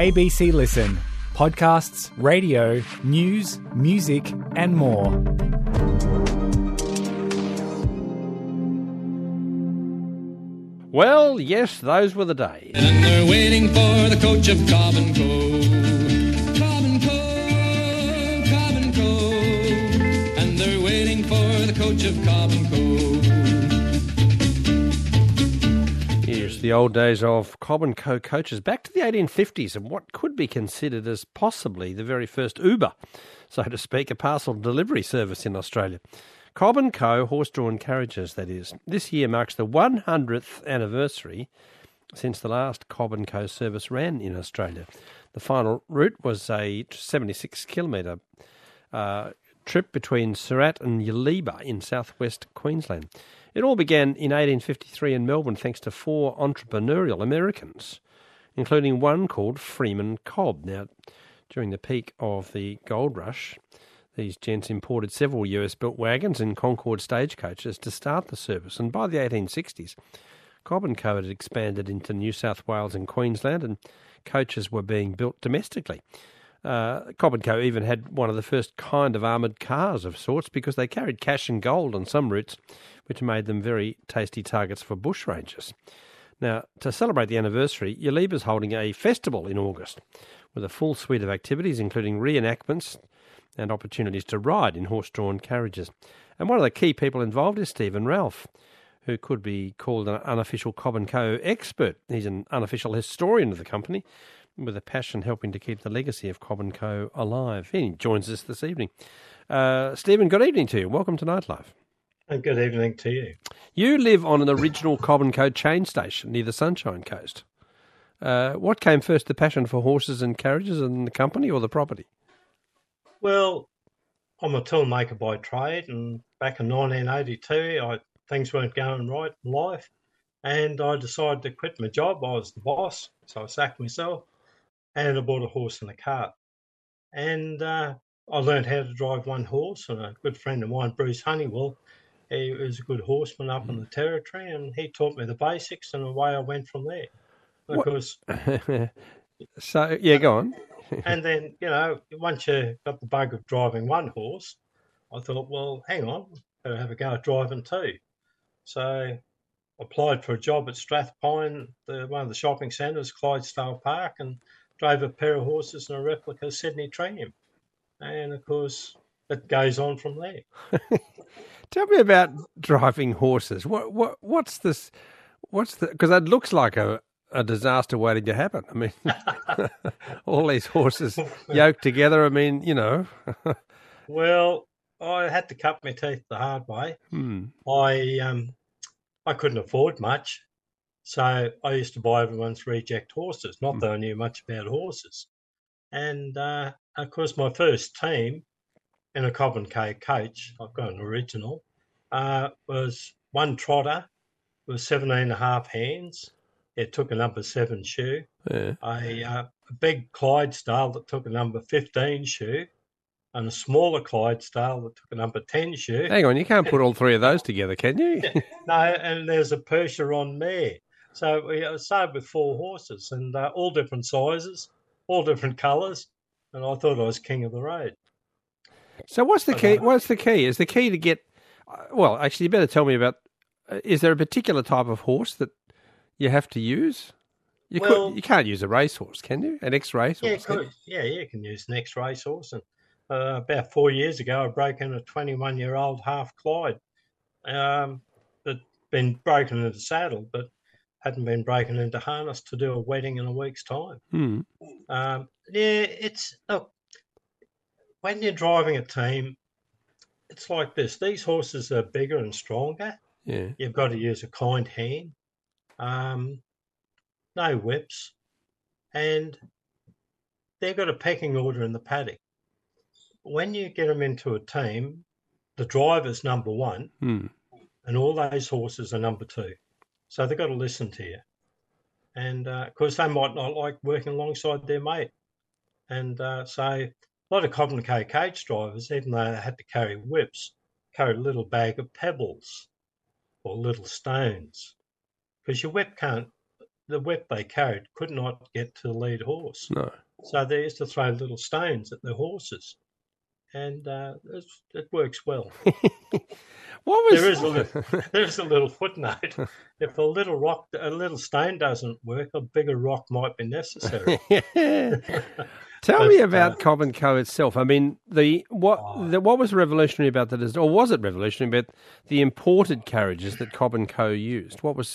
ABC Listen. Podcasts, radio, news, music and more. Well, yes, those were the days. And they're waiting for the coach of Cobb and Co. Cobb and Co. Cobb and Co. And they're waiting for the coach of Cobb and Co. Yes, the old days of Cobb and Co coaches. Back to the 1850s and what could be considered as possibly the very first Uber, so to speak, a parcel delivery service in Australia. Cobb and Co, horse-drawn carriages, that is. This year marks the 100th anniversary since the last Cobb and Co service ran in Australia. The final route was a 76-kilometre trip between Surat and Yaliba in southwest Queensland. It all began in 1853 in Melbourne thanks to 4 entrepreneurial Americans, including one called Freeman Cobb. Now, during the peak of the gold rush, these gents imported several US-built wagons and Concorde stagecoaches to start the service, and by the 1860s, Cobb and Co had expanded into New South Wales and Queensland, and coaches were being built domestically. Cobb and Co even had one of the first kind of armoured cars of sorts because they carried cash and gold on some routes, which made them very tasty targets for bushrangers. Now, to celebrate the anniversary, Yaliba's holding a festival in August with a full suite of activities, including reenactments and opportunities to ride in horse-drawn carriages. And one of the key people involved is Stephen Ralph, who could be called an unofficial Cobb and Co expert. He's an unofficial historian of the company, with a passion helping to keep the legacy of Cobb and Co alive. He joins us this evening. Stephen, good evening to you. Welcome to Nightlife. And good evening to you. You live on an original Cobb and Co chain station near the Sunshine Coast. What came first, the passion for horses and carriages and the company or the property? Well, I'm a toolmaker by trade, and back in 1982, things weren't going right in life, and I decided to quit my job. I was the boss, so I sacked myself, and I bought a horse and a cart. And I learned how to drive one horse, and a good friend of mine, Bruce Honeywell, he was a good horseman up in the territory, and he taught me the basics, and away I went from there. Because So, yeah, go on. And then, once you got the bug of driving one horse, I thought, well, hang on, better have a go at driving two. So I applied for a job at Strathpine, one of the shopping centres, Clydesdale Park, and drove a pair of horses and a replica Sydney tram. And, of course, it goes on from there. Tell me about driving horses. What's this? Because it looks like a disaster waiting to happen. I mean, all these horses yoked together. I mean, Well, I had to cut my teeth the hard way. I couldn't afford much, so I used to buy everyone's reject horses. Not that I knew much about horses. And, of course, my first team in a Cobb and Co coach, I've got an original, was one trotter with 17.5 hands. It took a number 7 shoe, a big Clydesdale that took a number 15 shoe, and a smaller Clydesdale that took a number 10 shoe. Hang on, you can't put all three of those together, can you? No, and there's a Percheron mare. So we started with 4 horses, and all different sizes, all different colours, and I thought I was king of the road. So what's the key? What's the key? Is the key to get... Well, actually, you better tell me about... Is there a particular type of horse that you have to use? You can't use a racehorse, can you? An ex-racehorse? You can use an ex-racehorse. And about 4 years ago, I broke in a 21-year-old half Clyde that'd been broken into saddle, but hadn't been broken into harness to do a wedding in a week's time. Look, when you're driving a team, it's like this. These horses are bigger and stronger. Yeah. You've got to use a kind hand. No whips, and they've got a pecking order in the paddock. When you get them into a team, the driver's number 1, and all those horses are number 2. So they've got to listen to you. And, of course, they might not like working alongside their mate. And so a lot of Cobb and Co coach drivers, even though they had to carry whips, carried a little bag of pebbles or little stones. Because your whip can't the whip they carried could not get to the lead horse. No. So they used to throw little stones at the horses, and it works well. What was There is a little footnote. If a little stone doesn't work, a bigger rock might be necessary. Tell me about Cobb and Co itself. I mean, what was revolutionary about that, or was it revolutionary about the imported carriages that Cobb and Co used?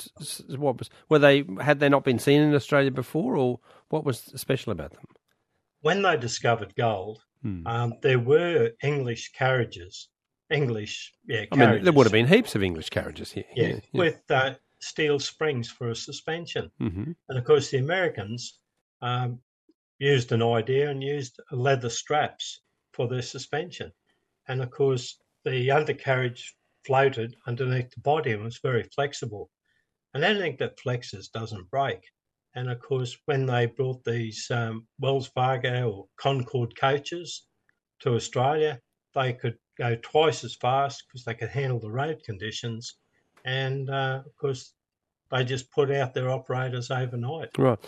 Had they not been seen in Australia before, or what was special about them? When they discovered gold, there were English carriages. Carriages. I mean, there would have been heaps of English carriages here. Yeah. With steel springs for a suspension. Mm-hmm. And of course, the Americans used an idea and used leather straps for their suspension. And of course, the undercarriage floated underneath the body and was very flexible. And anything that flexes doesn't break. And of course, when they brought these Wells Fargo or Concorde coaches to Australia, they could go twice as fast because they could handle the road conditions. And of course, they just put out their operators overnight. Right.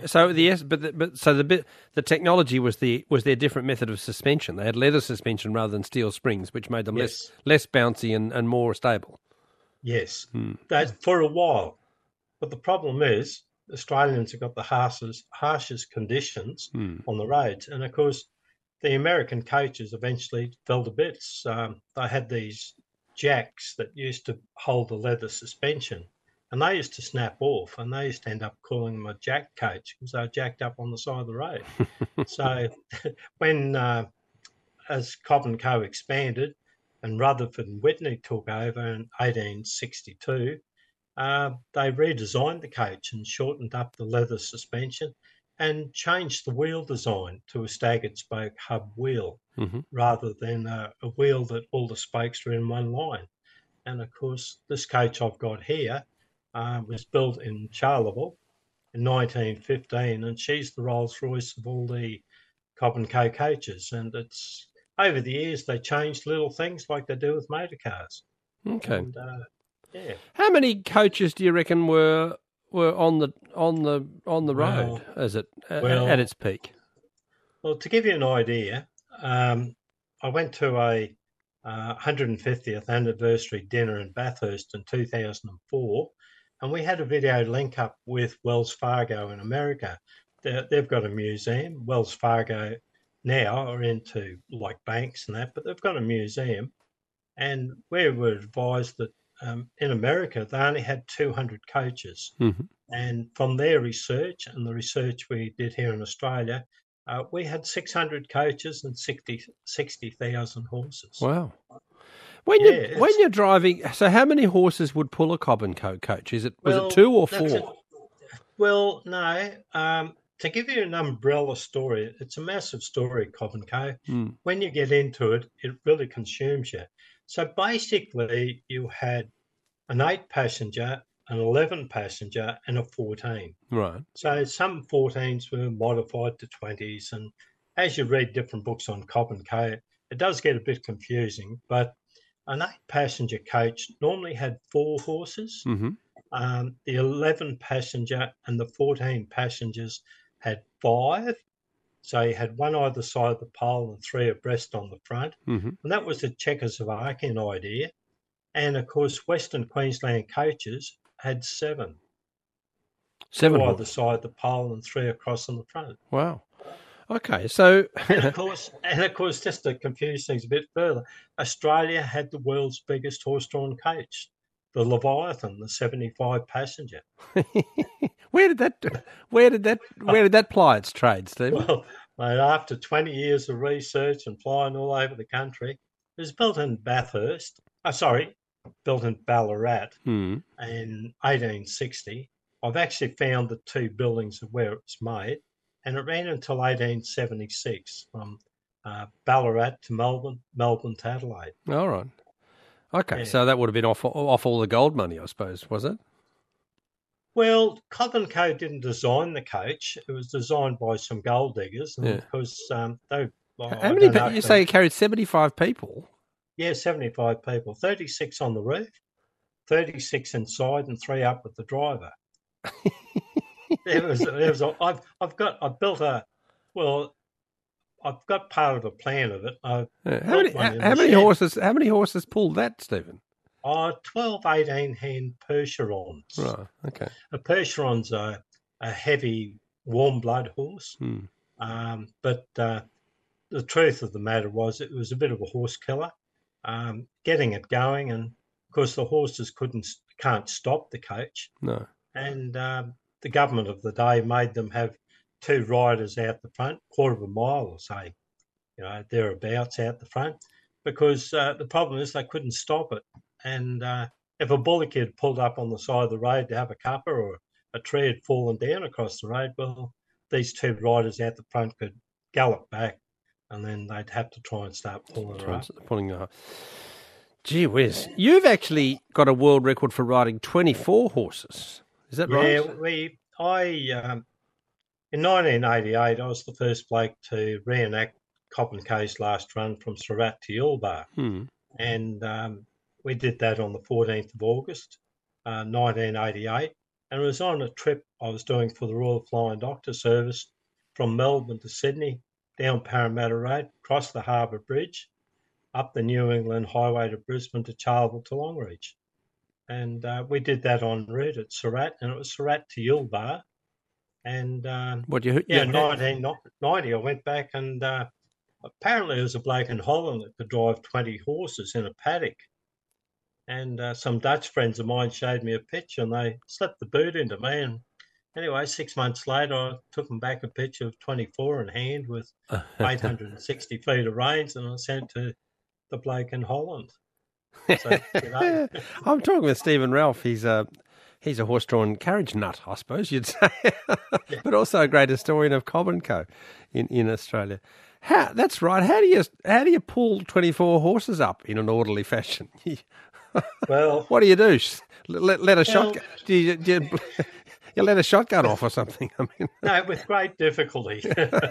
The technology was their different method of suspension. They had leather suspension rather than steel springs, which made them less bouncy and more stable. Yes, that for a while. But the problem is, Australians have got the harshest conditions on the roads, and of course, the American coaches eventually fell to bits. They had these jacks that used to hold the leather suspension, and they used to snap off, and they used to end up calling them a jack coach because they were jacked up on the side of the road. So when, as Cobb and Co expanded and Rutherford and Whitney took over in 1862, they redesigned the coach and shortened up the leather suspension and changed the wheel design to a staggered spoke hub wheel rather than a wheel that all the spokes are in one line. And of course, this coach I've got here was built in Charleville in 1915, and she's the Rolls Royce of all the Cobb and Co coaches. And it's over the years they changed little things like they do with motor cars. Okay. And, yeah. How many coaches do you reckon were on the road at its peak? Well, to give you an idea, I went to a 150th anniversary dinner in Bathurst in 2004, and we had a video link up with Wells Fargo in America. They've got a museum. Wells Fargo now are into like banks and that, but they've got a museum, and we were advised that in America, they only had 200 coaches. And from their research and the research we did here in Australia, we had 600 coaches and 60,000 horses. Wow. When you're driving, so how many horses would pull a Cobb and Co coach? Was it 2 or 4? Well, no. To give you an umbrella story, it's a massive story, Cobb and Co. When you get into it, it really consumes you. So basically, you had an 8-passenger, an 11-passenger, and a 14. Right. So some 14s were modified to 20s, and as you read different books on Cobb and Co, it does get a bit confusing. But an 8-passenger coach normally had 4 horses. The 11-passenger and the 14 passengers had 5. So you had one either side of the pole and 3 abreast on the front. And that was the Czechoslovakian idea. And, of course, Western Queensland coaches had 7. 7 2 either side of the pole and 3 across on the front. Wow. Okay, so... and, of course, just to confuse things a bit further, Australia had the world's biggest horse-drawn coach, the Leviathan, the 75-passenger. Where did that ply its trade, Stephen? Well, mate, after 20 years of research and flying all over the country, it was built in built in Ballarat in 1860. I've actually found the 2 buildings of where it was made, and it ran until 1876 from Ballarat to Melbourne, Melbourne to Adelaide. All right. Okay, so that would have been off all the gold money, I suppose, was it? Well, Cobb and Co didn't design the coach. It was designed by some gold diggers, and because they. How many? You say it carried 75 people? Yeah, 75 people. 36 on the roof, 36 inside, and 3 up with the driver. I've built I've got part of a plan of it. I've Yeah. built one in How the many shed. horses? How many horses pulled that, Stephen? 12, 18 hand Percherons. Right. Okay. A Percheron's a heavy, warm blood horse. Hmm. But the truth of the matter was it was a bit of a horse killer. Getting it going, and of course the horses can't stop the coach. No. And the government of the day made them have 2 riders out the front, quarter of a mile or say, thereabouts out the front, because the problem is they couldn't stop it. And if a bullock had pulled up on the side of the road to have a cuppa, or a tree had fallen down across the road, well, these 2 riders out the front could gallop back, and then they'd have to try and start pulling her up. Pulling her up. Gee whiz. You've actually got a world record for riding 24 horses. Is that right? Yeah, in 1988, I was the first bloke to reenact Cobb & Co.'s last run from Surat to Yulbar. And we did that on the 14th of August, 1988. And it was on a trip I was doing for the Royal Flying Doctor Service from Melbourne to Sydney, down Parramatta Road, across the Harbour Bridge, up the New England Highway to Brisbane to Charleville to Longreach. And we did that en route at Surat, and it was Surat to Yulbar. And in 1990, I went back, and apparently there was a bloke in Holland that could drive 20 horses in a paddock. And some Dutch friends of mine showed me a picture, and they slipped the boot into me. And anyway, 6 months later, I took them back a picture of 24 in hand with 860 feet of reins, and I sent to the bloke in Holland. So, I'm talking with Stephen Ralph. He's a horse-drawn carriage nut, I suppose you'd say, but also a great historian of Cobb & Co. in Australia. That's right. How do you pull 24 horses up in an orderly fashion? Well, what do you do? Let a shotgun? Do you let a shotgun off or something? I mean, no, with great difficulty.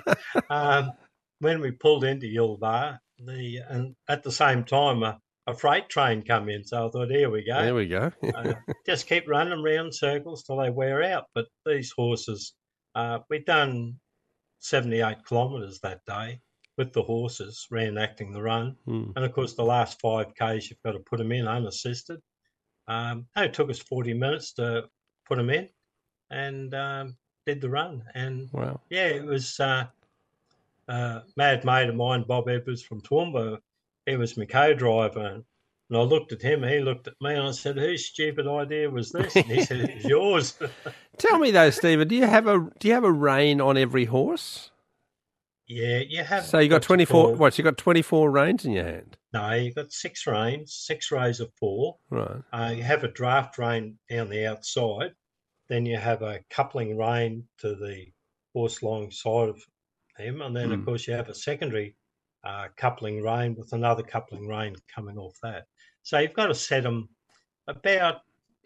When we pulled into Yulbar, and at the same time a freight train come in, so I thought, here we go. There we go. Just keep running round circles till they wear out. But these horses, we'd done 78 kilometres that day with the horses, reenacting the run. And, of course, the last 5Ks, you've got to put them in unassisted. It took us 40 minutes to put them in and did the run. And, wow. Yeah, it was a mad mate of mine, Bob Edwards from Toowoomba. He was my co-driver. And I looked at him, he looked at me, and I said, whose stupid idea was this? And he said, it was yours. Tell me, though, Stephen, do you have a rein on every horse? Yeah, you have. So you got 24. What? You got 24 reins in your hand? No, you got 6 reins, 6 rows of 4. Right. You have a draft rein down the outside. Then you have a coupling rein to the horse alongside of him, and then of course you have a secondary coupling rein with another coupling rein coming off that. So you've got to set them about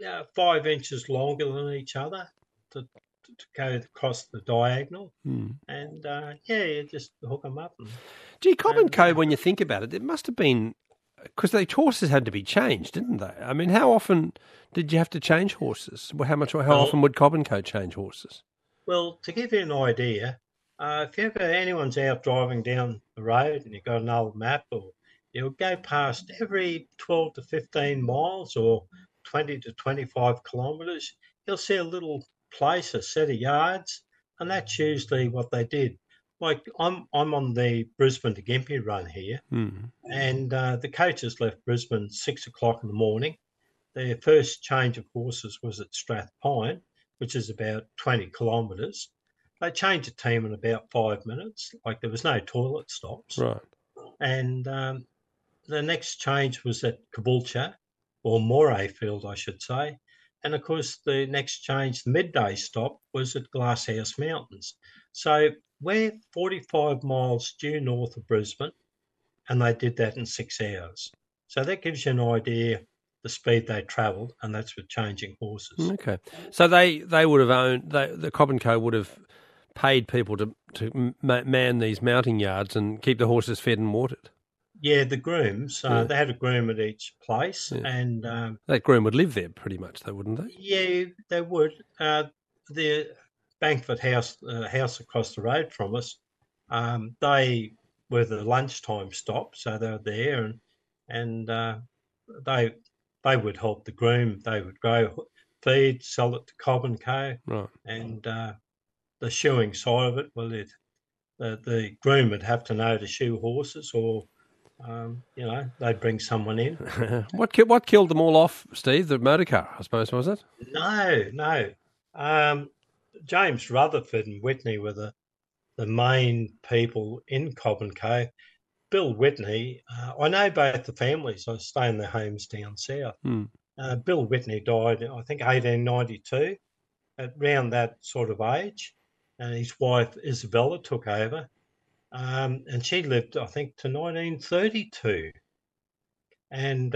5 inches longer than each other to go across the diagonal, and you just hook them up. Gee, Cobb & Co., when you think about it, it must have been, because the horses had to be changed, didn't they? I mean, how often did you have to change horses? How often would Cobb & Co. change horses? Well, to give you an idea, if anyone's out driving down the road and you've got an old map, or you'll go past every 12 to 15 miles or 20 to 25 kilometres, you'll see a little place, a set of yards, and that's usually what they did. Like I'm on the Brisbane to Gympie run here, and the coaches left Brisbane 6 o'clock in the morning. Their first change of horses was at Strathpine, which is about 20 kilometres. They changed the team in about 5 minutes. Like there was no toilet stops. Right. And the next change was at Caboolture, or Morayfield, I should say. And, of course, the next change, the midday stop, was at Glasshouse Mountains. So we're 45 miles due north of Brisbane, and they did that in 6 hours. So that gives you an idea the speed they travelled, and that's with changing horses. Okay. So they would have owned, the Cobb & Co. would have paid people to man these mounting yards and keep the horses fed and watered? Yeah, the grooms. They had a groom at each place, and that groom would live there pretty much, though, wouldn't they? Yeah, they would. The Bankford House, house across the road from us, they were the lunchtime stop, so they were there, and they would help the groom. They would grow feed, sell it to Cobb and Co. Right. And the shoeing side of it, well, the groom would have to know to shoe horses, or they'd bring someone in. What killed them all off, Steve? The motor car, I suppose, was it? No. James Rutherford and Whitney were the main people in Cobb and Co. Bill Whitney, I know both the families. I stay in their homes down south. Bill Whitney died, I think, 1892, at around that sort of age. And his wife, Isabella, took over. And she lived, I think, to 1932. And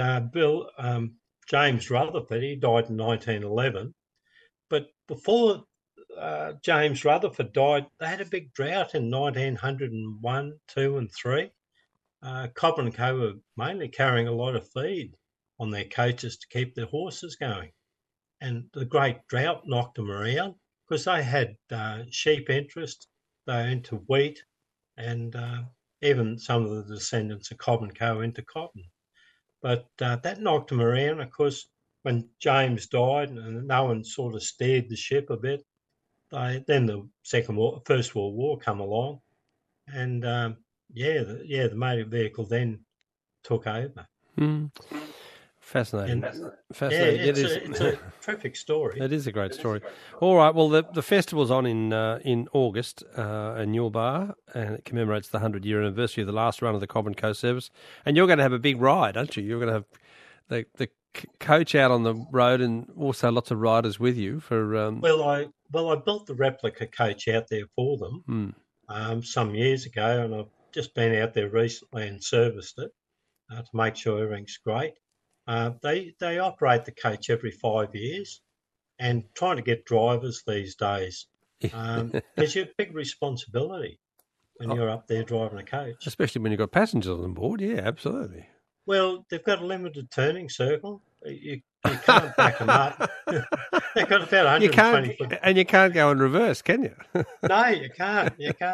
James Rutherford, he died in 1911. But before James Rutherford died, they had a big drought in 1901, 2 and 3. Cobb and Co were mainly carrying a lot of feed on their coaches to keep their horses going. And the great drought knocked them around because they had sheep interest, they were into wheat, and even some of the descendants of Cobb and Co into cotton. But that knocked them around. Of course, when James died and no one sort of steered the ship a bit, then the First World War come along, and the motor vehicle then took over. Fascinating. Fascinating. It's a terrific story. It is a great story. All right. Well, the festival's on in August in Newbar, and it commemorates the 100-year anniversary of the last run of the Cobb and Co service. And you're going to have a big ride, aren't you? You're going to have the coach out on the road, and also lots of riders with you for. Well, I built the replica coach out there for them some years ago, and I've just been out there recently and serviced it to make sure everything's great. They operate the coach every 5 years, and trying to get drivers these days, there's a big responsibility when you're up there driving a coach. Especially when you've got passengers on board, yeah, absolutely. Well, they've got a limited turning circle. You can't back them up. They've got about 120 foot. And you can't go in reverse, can you? No, you can't.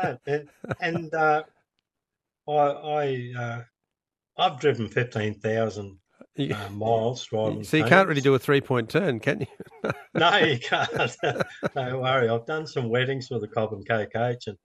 And I've driven 15,000 miles driving. So you can't really do a 3-point turn, can you? No, you can't. Don't worry. I've done some weddings with the Cobb and Co coach, and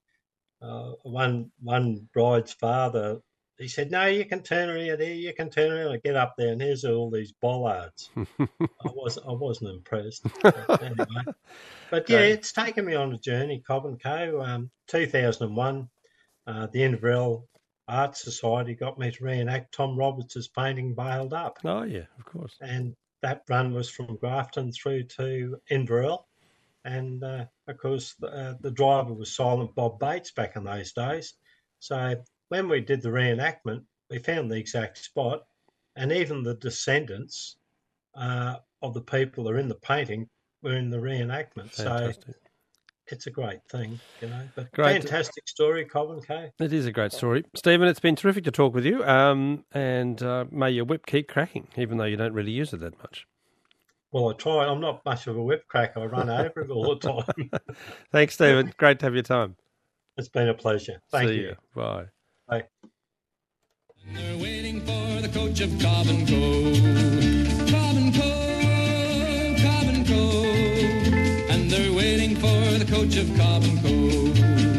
one bride's father, he said, "No, you can turn around here. You can turn around and get up there, and here's all these bollards." I wasn't impressed. Anyway, but yeah, it's taken me on a journey. Cobb and Co. 2001, the Inverell Art Society got me to reenact Tom Roberts' painting "Bailed Up." Oh yeah, of course. And that run was from Grafton through to Inverell, and of course the driver was Silent Bob Bates back in those days. So when we did the reenactment, we found the exact spot, and even the descendants of the people that are in the painting were in the reenactment. Fantastic. So it's a great thing, But Great. Fantastic story, Cobb and Co. It is a great story. Stephen, it's been terrific to talk with you, and may your whip keep cracking, even though you don't really use it that much. Well, I try. I'm not much of a whip cracker. I run over it all the time. Thanks, Stephen. Great to have your time. It's been a pleasure. Thank See you. you. Bye. Bye. They're waiting for the coach of Cobb and Co. Cobb and Co. Cobb and Co. And they're waiting for the coach of Cobb and Co.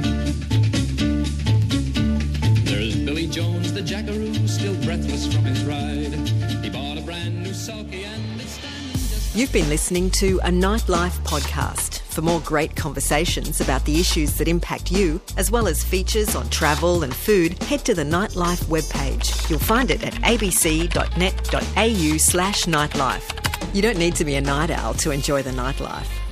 There's Billy Jones, the jackaroo, still breathless from his ride. He bought a brand new sulky and it's standing just... You've been listening to a Nightlife podcast. For more great conversations about the issues that impact you, as well as features on travel and food, head to the Nightlife webpage. You'll find it at abc.net.au/nightlife. You don't need to be a night owl to enjoy the nightlife.